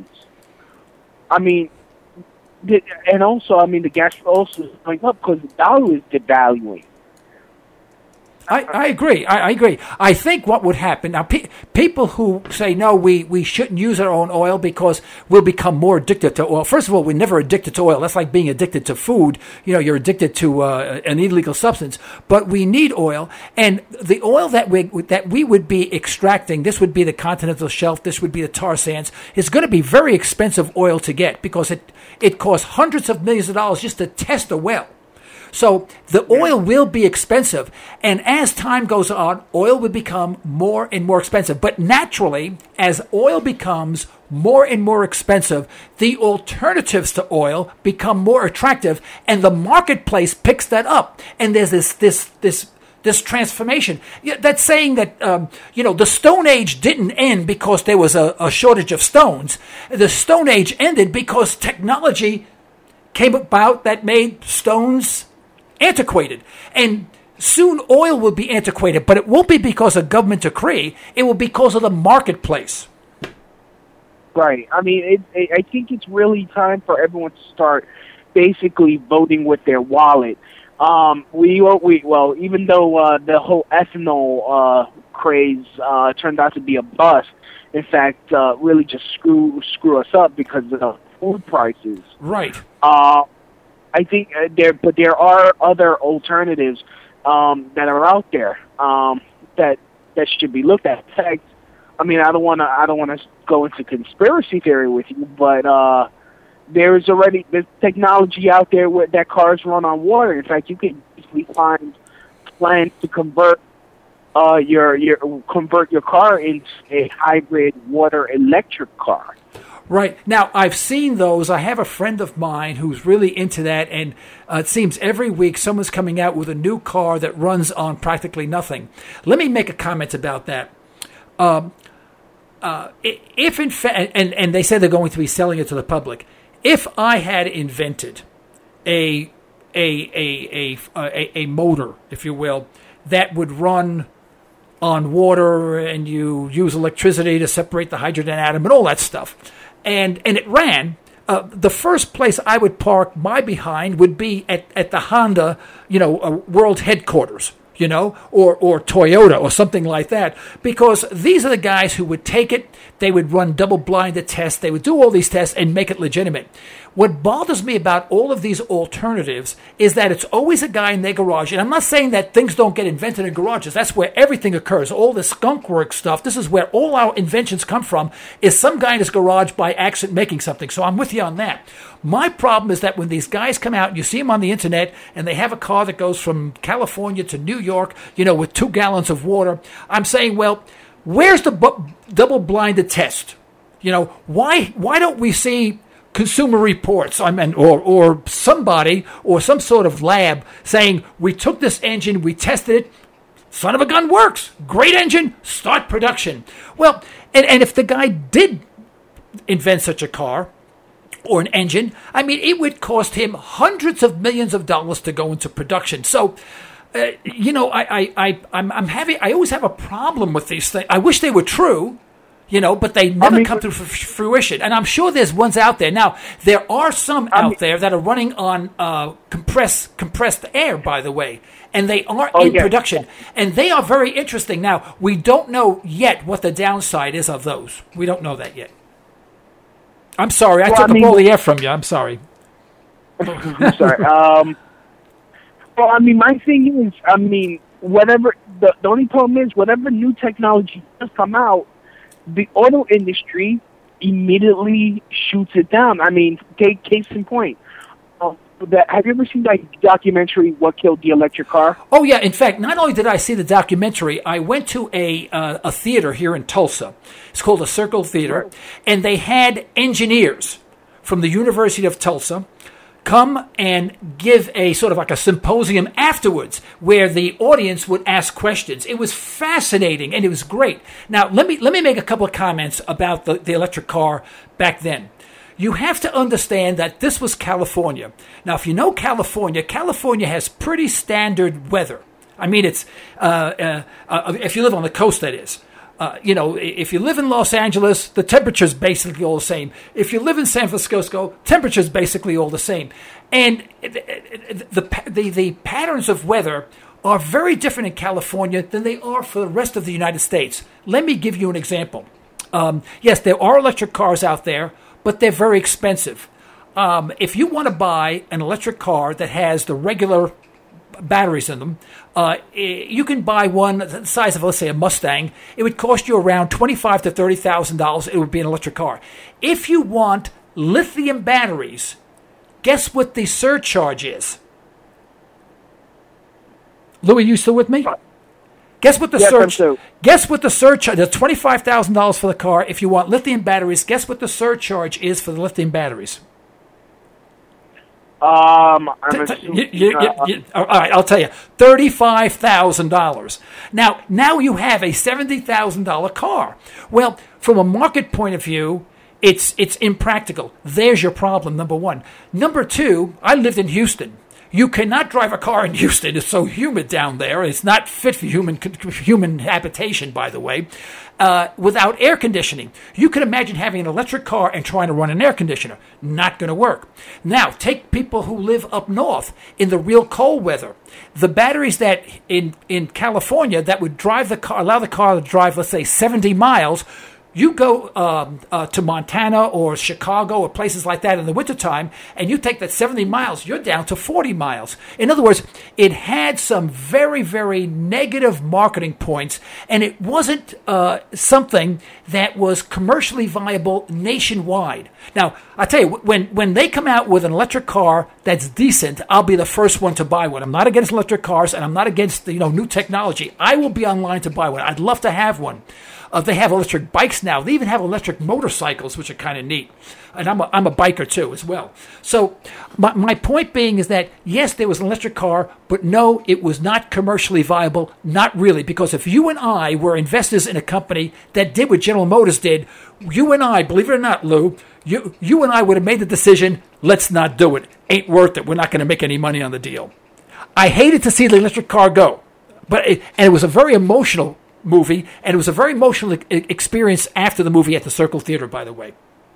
I mean. And also, I mean, the gas also is going up because the dollar is devaluing. I, I agree. I, I agree. I think what would happen now, pe- people who say no, we, we shouldn't use our own oil because we'll become more addicted to oil. First of all, we're never addicted to oil. That's like being addicted to food. You know, you're addicted to uh, an illegal substance. But we need oil, and the oil that we that we would be extracting, this would be the continental shelf, this would be the tar sands, is going to be very expensive oil to get because it it costs hundreds of millions of dollars just to test a well. So the oil will be expensive, and as time goes on, oil will become more and more expensive. But naturally, as oil becomes more and more expensive, the alternatives to oil become more attractive, and the marketplace picks that up. And there's this this this this transformation. That's saying that um, you know the Stone Age didn't end because there was a, a shortage of stones. The Stone Age ended because technology came about that made stones antiquated, and soon oil will be antiquated, but it won't be because of government decree. It will be because of the marketplace. Right. I mean, it, it, I think it's really time for everyone to start basically voting with their wallet. Um, we, we well, even though uh, the whole ethanol uh, craze uh, turned out to be a bust, in fact, uh, really just screw screw us up because of the food prices. Right. Uh, I think uh, there, but there are other alternatives um, that are out there um, that that should be looked at. In fact, I mean, I don't want to, I don't want to go into conspiracy theory with you, but uh, there is already there's technology out there where that cars run on water. In fact, you can easily find plans to convert uh, your your convert your car into a hybrid water electric car. Right. Now, I've seen those. I have a friend of mine who's really into that, and uh, it seems every week someone's coming out with a new car that runs on practically nothing. Let me make a comment about that. Um, uh, if in fact, and, and they said they're going to be selling it to the public, if I had invented a a a a a, a motor, if you will, that would run on water and you use electricity to separate the hydrogen atom and all that stuff, and and it ran, uh, the first place I would park my behind would be at, at the Honda, you know, uh, world headquarters, you know, or, or Toyota or something like that, because these are the guys who would take it, they would run double-blinded tests, they would do all these tests and make it legitimate. What bothers me about all of these alternatives is that it's always a guy in their garage, and I'm not saying that things don't get invented in garages. That's where everything occurs, all this skunk work stuff. This is where all our inventions come from, is some guy in his garage by accident making something. So I'm with you on that. My problem is that when these guys come out and you see them on the internet and they have a car that goes from California to New York, you know, with two gallons of water, I'm saying, well, where's the bu- double-blinded test? You know, why why don't we see Consumer Reports, I mean, or or somebody or some sort of lab saying, we took this engine, we tested it, son of a gun, works, great engine, start production. Well, and, and if the guy did invent such a car or an engine, I mean, it would cost him hundreds of millions of dollars to go into production. So, uh, you know, I, I, I, I'm, I'm having, I always have a problem with these things. I wish they were true, you know, but they never I mean, come to fruition. And I'm sure there's ones out there. Now, there are some I out mean, there that are running on uh, compressed compressed air, by the way, and they are oh, in yeah. production. And they are very interesting. Now, we don't know yet what the downside is of those. We don't know that yet. I'm sorry. I well, took I mean, up all the air from you. I'm sorry. I'm sorry. Um, well, I mean, my thing is, I mean, whatever, the, the only problem is, whatever new technology does come out, the auto industry immediately shoots it down. I mean, take case in point. Uh, that, have you ever seen that documentary, What Killed the Electric Car? Oh, yeah. In fact, not only did I see the documentary, I went to a uh, a theater here in Tulsa. It's called the Circle Theater. Right. And they had engineers from the University of Tulsa come and give a sort of like a symposium afterwards where the audience would ask questions. It was fascinating and it was great. Now, let me let me make a couple of comments about the, the electric car back then. You have to understand that this was California. Now, if you know California, California has pretty standard weather. I mean, it's uh, uh, uh, if you live on the coast, that is. Uh, you know, if you live in Los Angeles, the temperature's basically all the same. If you live in San Francisco, temperature's basically all the same. And the, the, the, the patterns of weather are very different in California than they are for the rest of the United States. Let me give you an example. Um, yes, there are electric cars out there, but they're very expensive. Um, if you want to buy an electric car that has the regular batteries in them, uh, you can buy one the size of, let's say, a Mustang. It would cost you around twenty-five to thirty thousand dollars. It would be an electric car. If you want lithium batteries, guess what the surcharge is? Louis, you still with me? Guess what the yes, surcharge? so. Guess what the surcharge? There's twenty-five thousand dollars for the car. If you want lithium batteries, guess what the surcharge is for the lithium batteries? Um, I'm T- assuming, you, you, uh, you, all right, I'll tell you, thirty-five thousand dollars. Now, now you have a seventy thousand dollars car. Well, from a market point of view, it's it's impractical. There's your problem, number one. Number two, I lived in Houston. You cannot drive a car in Houston. It's so humid down there. It's not fit for human human habitation, by the way, uh, without air conditioning. You can imagine having an electric car and trying to run an air conditioner. Not going to work. Now, take people who live up north in the real cold weather. The batteries that in, in California that would drive the car, allow the car to drive, let's say, seventy miles, you go um, uh, to Montana or Chicago or places like that in the wintertime, and you take that seventy miles, you're down to forty miles. In other words, it had some very, very negative marketing points, and it wasn't uh, something that was commercially viable nationwide. Now, I tell you, when, when they come out with an electric car that's decent, I'll be the first one to buy one. I'm not against electric cars, and I'm not against you know new technology. I will be online to buy one. I'd love to have one. Uh, they have electric bikes now. They even have electric motorcycles, which are kind of neat. And I'm a, I'm a biker, too, as well. So my, my point being is that, yes, there was an electric car, but no, it was not commercially viable. Not really, because if you and I were investors in a company that did what General Motors did, you and I, believe it or not, Lou, you, you and I would have made the decision, let's not do it. Ain't worth it. We're not going to make any money on the deal. I hated to see the electric car go, but it, and it was a very emotional movie, and it was a very emotional e- experience after the movie at the Circle Theater, by the way.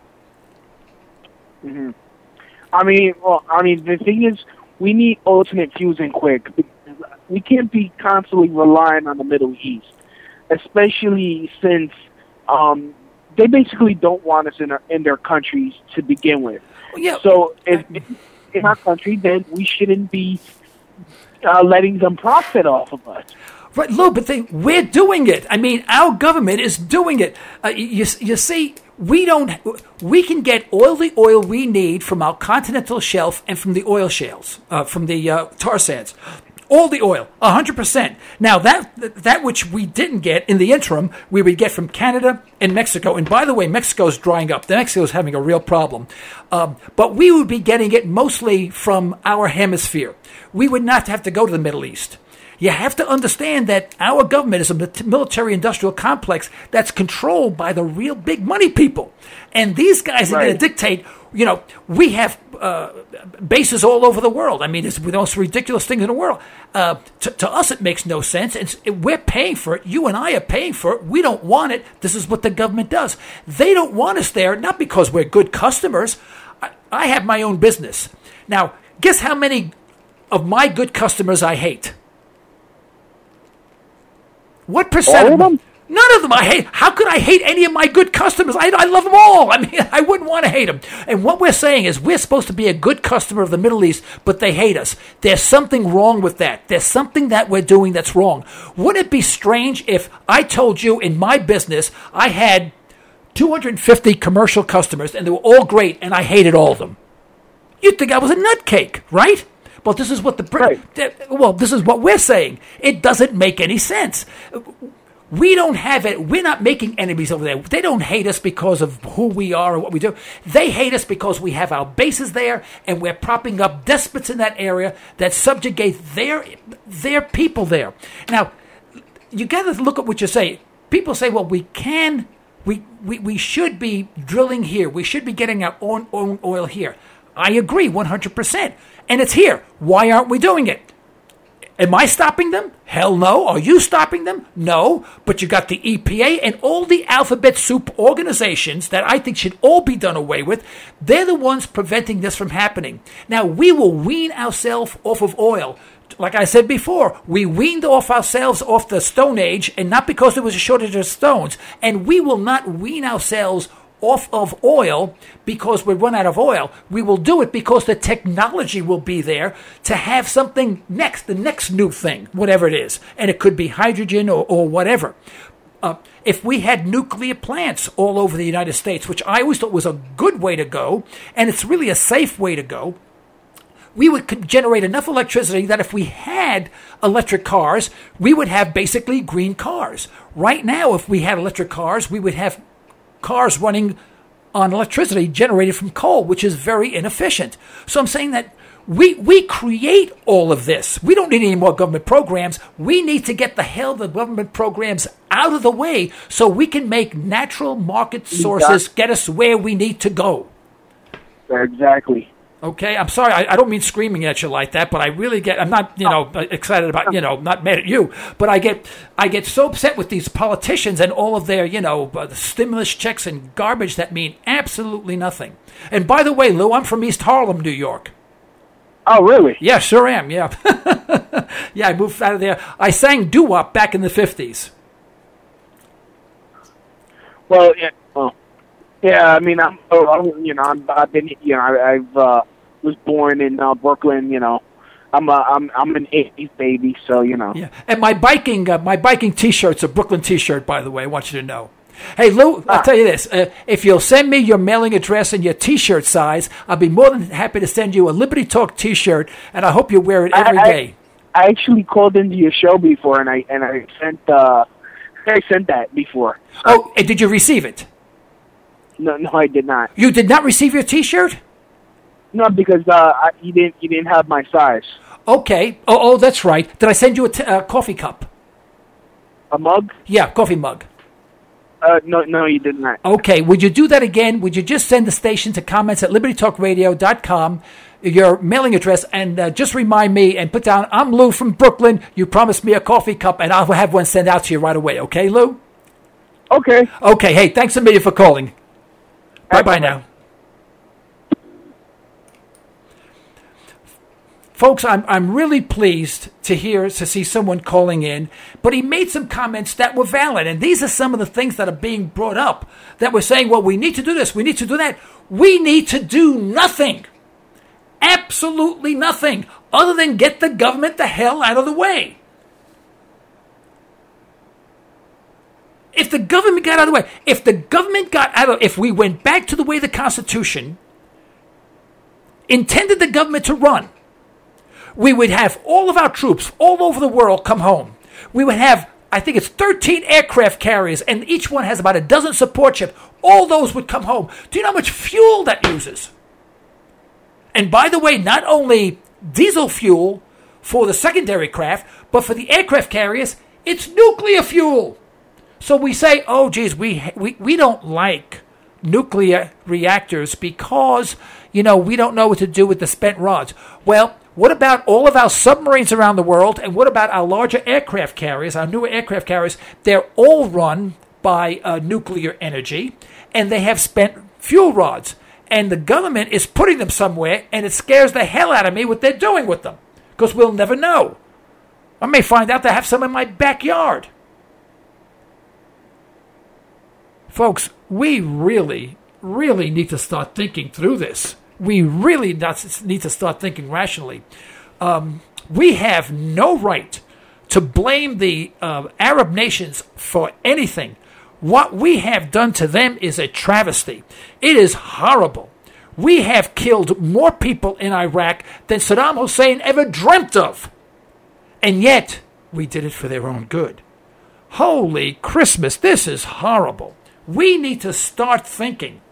Mm-hmm. I mean, well, I mean, the thing is, we need alternate fuels and quick. We can't be constantly relying on the Middle East, especially since um, they basically don't want us in our, in their countries to begin with. Well, yeah. So, if, if in our country, then we shouldn't be uh, letting them profit off of us. Right, Lou, but they, we're doing it. I mean, our government is doing it. Uh, you, you see, we don't. We can get all the oil we need from our continental shelf and from the oil shales, uh, from the uh, tar sands. All the oil, one hundred percent. Now, that that which we didn't get in the interim, we would get from Canada and Mexico. And by the way, Mexico's drying up. Mexico's having a real problem. Um, but we would be getting it mostly from our hemisphere. We would not have to go to the Middle East. You have to understand that our government is a military-industrial complex that's controlled by the real big money people. And these guys are going to dictate, you know, we have uh, bases all over the world. I mean, it's the most ridiculous thing in the world. Uh, to, to us, it makes no sense. It's, it, we're paying for it. You and I are paying for it. We don't want it. This is what the government does. They don't want us there, not because we're good customers. I, I have my own business. Now, guess how many of my good customers I hate? What percent all of them? None of them I hate. How could I hate any of my good customers? I, I love them all. I mean, I wouldn't want to hate them. And what we're saying is we're supposed to be a good customer of the Middle East, but they hate us. There's something wrong with that. There's something that we're doing that's wrong. Wouldn't it be strange if I told you in my business I had two hundred fifty commercial customers and they were all great and I hated all of them? You'd think I was a nutcake, right? Well, this is what the right. well, this is what we're saying. It doesn't make any sense. We don't have it. We're not making enemies over there. They don't hate us because of who we are or what we do. They hate us because we have our bases there and we're propping up despots in that area that subjugate their their people there. Now, you got to look at what you say. People say, well, we can, we, we, we should be drilling here. We should be getting our own, own oil here. I agree one hundred percent. And it's here. Why aren't we doing it? Am I stopping them? Hell no. Are you stopping them? No. But you got the E P A and all the alphabet soup organizations that I think should all be done away with. They're the ones preventing this from happening. Now, we will wean ourselves off of oil. Like I said before, we weaned off ourselves off the Stone Age, and not because there was a shortage of stones. And we will not wean ourselves off of oil because we run out of oil. We will do it because the technology will be there to have something next, the next new thing, whatever it is. And it could be hydrogen or, or whatever. Uh, if we had nuclear plants all over the United States, which I always thought was a good way to go, and it's really a safe way to go, we would generate enough electricity that if we had electric cars, we would have basically green cars. Right now, if we had electric cars, we would have cars running on electricity generated from coal, which is very inefficient. So I'm saying that we we create all of this. We don't need any more government programs. We need to get the hell the government programs out of the way so we can make natural market sources get us where we need to go. Exactly. Okay, I'm sorry, I, I don't mean screaming at you like that, but I really get, I'm not, you know, excited about, you know, not mad at you, but I get I get so upset with these politicians and all of their, you know, uh, stimulus checks and garbage that mean absolutely nothing. And by the way, Lou, I'm from East Harlem, New York. Oh, really? Yeah, sure am, yeah. Yeah, I moved out of there. I sang doo-wop back in the fifties. Well, yeah, well, yeah, I mean, I'm, I'm you know, I'm, I've been, you know, I, I've, uh, was born in uh, Brooklyn, you know. I'm a, I'm I'm an eighties baby, so you know. Yeah, and my biking uh, my biking T-shirt's a Brooklyn T-shirt, by the way. I want you to know. Hey Lou, ah. I'll tell you this: uh, if you'll send me your mailing address and your T-shirt size, I'll be more than happy to send you a Liberty Talk T-shirt, and I hope you wear it every I, day. I, I actually called into your show before, and I and I sent uh, I sent that before. Oh, and did you receive it? No, no, I did not. You did not receive your T-shirt? No, because uh, I, you didn't. You didn't have my size. Okay. Oh, oh, that's right. Did I send you a t- uh, coffee cup? A mug? Yeah, coffee mug. Uh, no, no, you did not. Okay. Would you do that again? Would you just send the station to comments at liberty talk radio dot com, your mailing address, and uh, just remind me and put down, I'm Lou from Brooklyn. You promised me a coffee cup, and I'll have one sent out to you right away. Okay, Lou? Okay. Okay. Hey, thanks a million for calling. Bye-bye now. Folks, I'm I'm really pleased to hear, to see someone calling in, but he made some comments that were valid, and these are some of the things that are being brought up, that we're saying, well, we need to do this, we need to do that. We need to do nothing, absolutely nothing, other than get the government the hell out of the way. If the government got out of the way, if the government got out of, if we went back to the way the Constitution intended the government to run, we would have all of our troops all over the world come home. We would have, I think it's thirteen aircraft carriers, and each one has about a dozen support ships. All those would come home. Do you know how much fuel that uses? And by the way, not only diesel fuel for the secondary craft, but for the aircraft carriers, it's nuclear fuel. So we say, oh, geez, we we, we don't like nuclear reactors because, you know, we don't know what to do with the spent rods. Well, what about all of our submarines around the world, and what about our larger aircraft carriers, our newer aircraft carriers? They're all run by uh, nuclear energy, and they have spent fuel rods. And the government is putting them somewhere, and it scares the hell out of me what they're doing with them, because we'll never know. I may find out they have some in my backyard. Folks, we really, really need to start thinking through this. We really need to start thinking rationally. Um, we have no right to blame the uh, Arab nations for anything. What we have done to them is a travesty. It is horrible. We have killed more people in Iraq than Saddam Hussein ever dreamt of. And yet, we did it for their own good. Holy Christmas, this is horrible. We need to start thinking.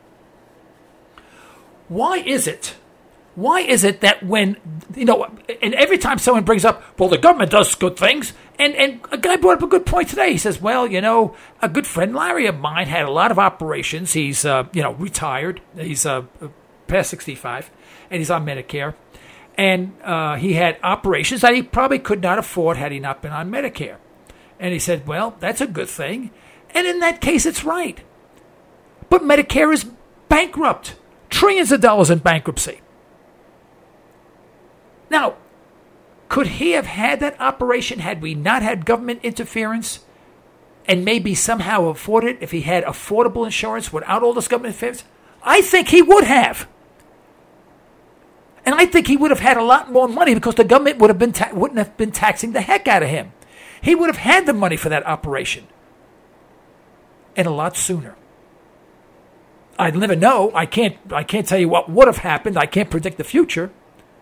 Why is it? Why is it that when, you know, and every time someone brings up, well, the government does good things, and, and a guy brought up a good point today. He says, well, you know, a good friend, Larry of mine, had a lot of operations. He's, uh, you know, retired. He's uh, past sixty-five, and he's on Medicare. And uh, he had operations that he probably could not afford had he not been on Medicare. And he said, well, that's a good thing. And in that case, it's right. But Medicare is bankrupt. Trillions of dollars in bankruptcy. Now, could he have had that operation had we not had government interference and maybe somehow afford it if he had affordable insurance without all this government interference? I think he would have. And I think he would have had a lot more money because the government would have been ta- wouldn't have been taxing the heck out of him. He would have had the money for that operation. And a lot sooner. I'd never know. I can't I can't tell you what would have happened. I can't predict the future.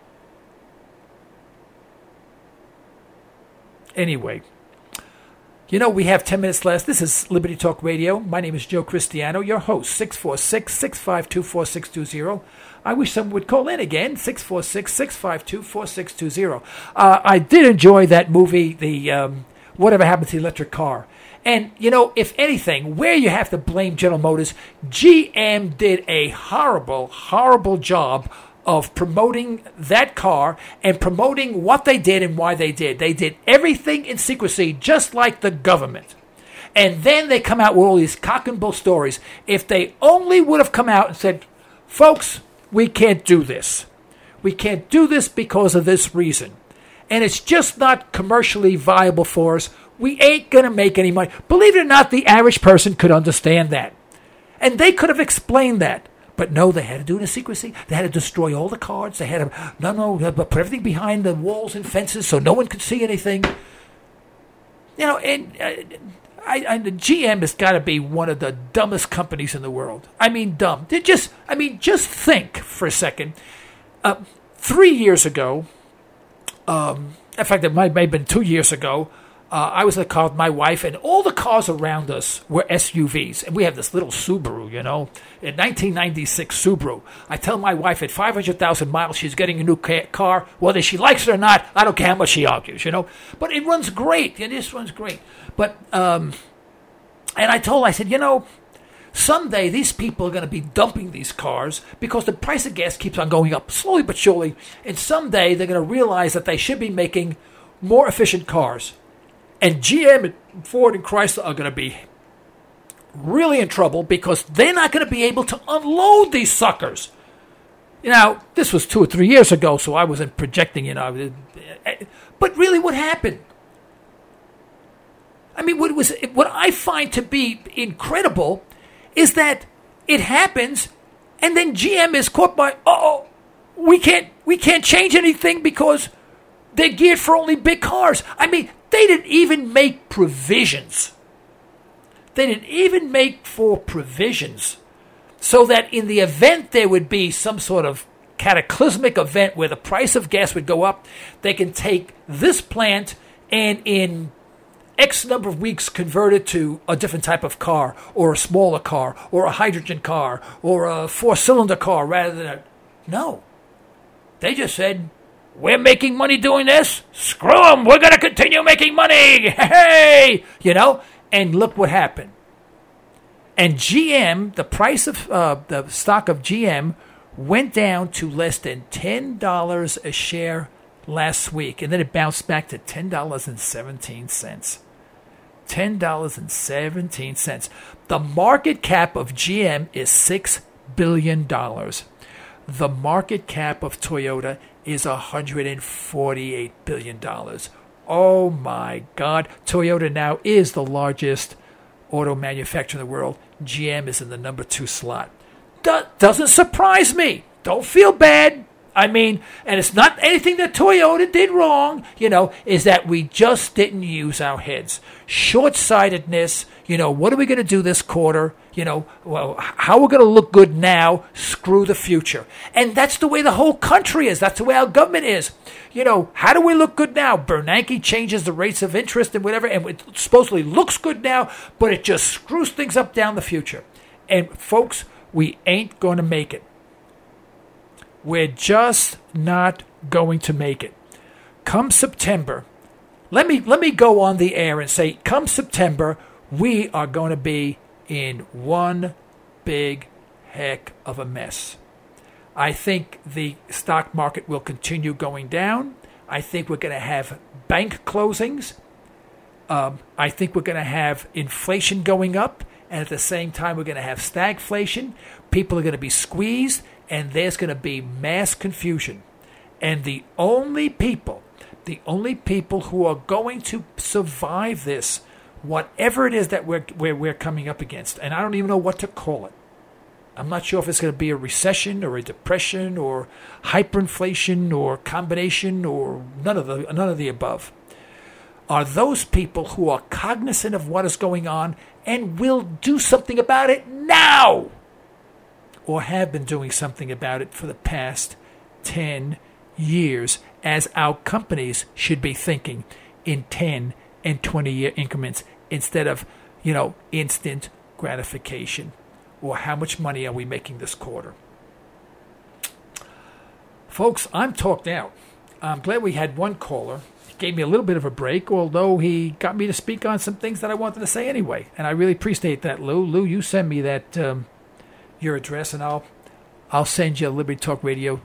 Anyway, you know, we have ten minutes left. This is Liberty Talk Radio. My name is Joe Cristiano, your host, six four six, six five two, four six two zero. I wish someone would call in again, six four six, six five two, four six two zero. Uh, I did enjoy that movie, the um, Whatever Happened to the Electric Car. And, you know, if anything, where you have to blame General Motors, G M did a horrible, horrible job of promoting that car and promoting what they did and why they did. They did everything in secrecy, just like the government. And then they come out with all these cock and bull stories. If they only would have come out and said, folks, we can't do this. We can't do this because of this reason. And it's just not commercially viable for us. We ain't going to make any money. Believe it or not, the average person could understand that. And they could have explained that. But no, they had to do it in secrecy. They had to destroy all the cards. They had to, no, no, put everything behind the walls and fences so no one could see anything. You know, and uh, I, I, the G M has got to be one of the dumbest companies in the world. I mean, dumb. They just, I mean, just think for a second. Uh, three years ago, um, in fact, it might, might have been two years ago, Uh, I was in a car with my wife, and all the cars around us were S U Vs. And we have this little Subaru, you know, in nineteen ninety-six Subaru. I tell my wife at five hundred thousand miles she's getting a new ca- car. Whether she likes it or not, I don't care how much she argues, you know. But it runs great. It just runs great. But, um, and I told her, I said, you know, someday these people are going to be dumping these cars because the price of gas keeps on going up slowly but surely. And someday they're going to realize that they should be making more efficient cars. And G M and Ford and Chrysler are going to be really in trouble because they're not going to be able to unload these suckers. You know, this was two or three years ago, so I wasn't projecting, you know. But really, what happened? I mean, what was what I find to be incredible is that it happens, and then G M is caught by, uh-oh, we can't we can't change anything because they're geared for only big cars. I mean, they didn't even make provisions. They didn't even make for provisions so that in the event there would be some sort of cataclysmic event where the price of gas would go up, they can take this plant and in X number of weeks convert it to a different type of car or a smaller car or a hydrogen car or a four-cylinder car rather than a... No. They just said, we're making money doing this. Screw them. We're going to continue making money. Hey, you know, and look what happened. And G M, the price of uh, the stock of G M went down to less than ten dollars a share last week. And then it bounced back to ten dollars and seventeen cents. ten dollars and seventeen cents. The market cap of G M is six billion dollars. The market cap of Toyota is one hundred forty-eight billion dollars. Oh my God. Toyota now is the largest auto manufacturer in the world. G M is in the number two slot. Do- doesn't surprise me. Don't feel bad. I mean, and it's not anything that Toyota did wrong, you know, is that we just didn't use our heads. Short-sightedness, you know, what are we going to do this quarter? You know, well, how we're going to look good now, screw the future. And that's the way the whole country is. That's the way our government is. You know, how do we look good now? Bernanke changes the rates of interest and whatever, and it supposedly looks good now, but it just screws things up down the future. And folks, we ain't going to make it. We're just not going to make it. Come September, let me let me go on the air and say, come September, we are going to be in one big heck of a mess. I think the stock market will continue going down. I think we're going to have bank closings. Um, I think we're going to have inflation going up. And at the same time, we're going to have stagflation. People are going to be squeezed. And there's going to be mass confusion. And the only people, the only people who are going to survive this, whatever it is that we're, we're, we're coming up against, and I don't even know what to call it. I'm not sure if it's going to be a recession or a depression or hyperinflation or combination or none of the none of the above, are those people who are cognizant of what is going on and will do something about it now, or have been doing something about it for the past ten years, as our companies should be thinking in ten and twenty year increments instead of, you know, instant gratification. Or how much money are we making this quarter? Folks, I'm talked out. I'm glad we had one caller. He gave me a little bit of a break, although he got me to speak on some things that I wanted to say anyway. And I really appreciate that, Lou. Lou, you send me that um, your address, and I'll I'll send you a Liberty Talk Radio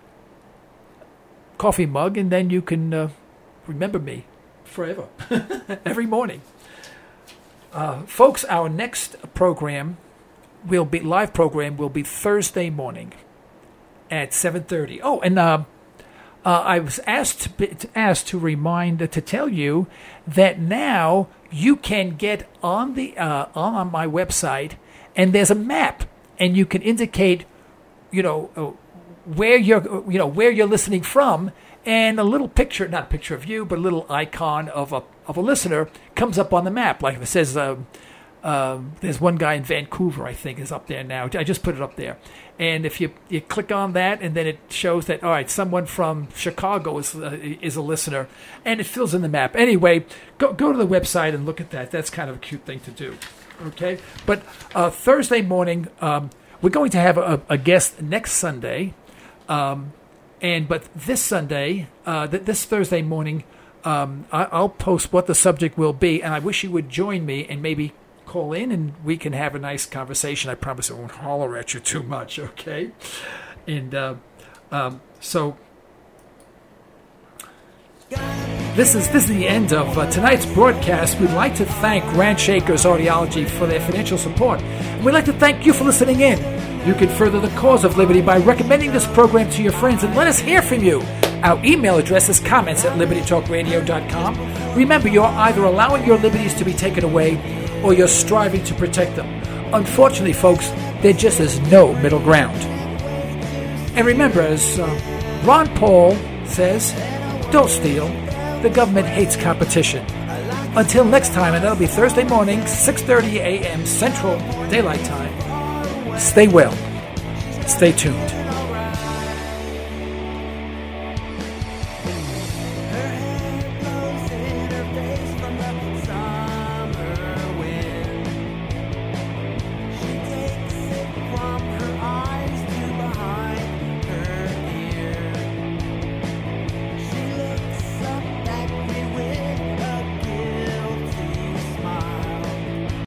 coffee mug, and then you can uh, remember me forever, every morning. Uh, folks, our next program will be live program will be Thursday morning at seven thirty. Oh, and uh, uh, I was asked to, be, asked to remind uh, to tell you that now you can get on the uh, on, on my website, and there's a map, and you can indicate, you know, uh, where you're you know where you're listening from, and a little picture, not a picture of you, but a little icon of a of a listener comes up on the map. Like if it says. Uh, Uh, there's one guy in Vancouver, I think, is up there now. I just put it up there. And if you, you click on that, and then it shows that, all right, someone from Chicago is uh, is a listener, and it fills in the map. Anyway, go go to the website and look at that. That's kind of a cute thing to do. Okay? But uh, Thursday morning, um, we're going to have a, a guest next Sunday. Um, and But this Sunday, uh, th- this Thursday morning, um, I- I'll post what the subject will be, and I wish you would join me and maybe call in and we can have a nice conversation. I promise I won't holler at you too much, okay? And uh, um, so this is this is the end of uh, tonight's broadcast. We'd like to thank Grant Shakers Audiology for their financial support. And we'd like to thank you for listening in. You can further the cause of liberty by recommending this program to your friends, and let us hear from you. Our email address is comments at liberty talk radio dot com. Remember, you're either allowing your liberties to be taken away or you're striving to protect them. Unfortunately, folks, there just is no middle ground. And remember, as uh, Ron Paul says, don't steal. The government hates competition. Until next time, and that'll be Thursday morning, six thirty a.m. Central Daylight Time. Stay well. Stay tuned.